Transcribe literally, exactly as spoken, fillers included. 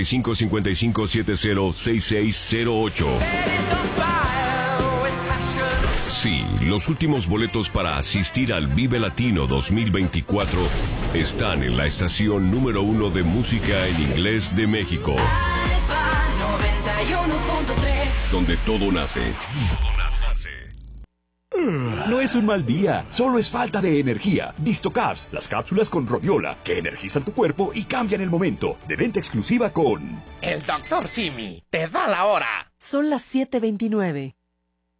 cinco cinco cinco siete cero seis seis cero ocho. Sí, los últimos boletos para asistir al Vive Latino dos mil veinticuatro están en la estación número uno de música en inglés de México. noventa y uno punto tres. Donde todo nace. Todo nace. No es un mal día, solo es falta de energía. Distocaps, las cápsulas con rodiola, que energizan tu cuerpo y cambian el momento. De venta exclusiva con... El doctor Simi te da la hora. Son las siete veintinueve.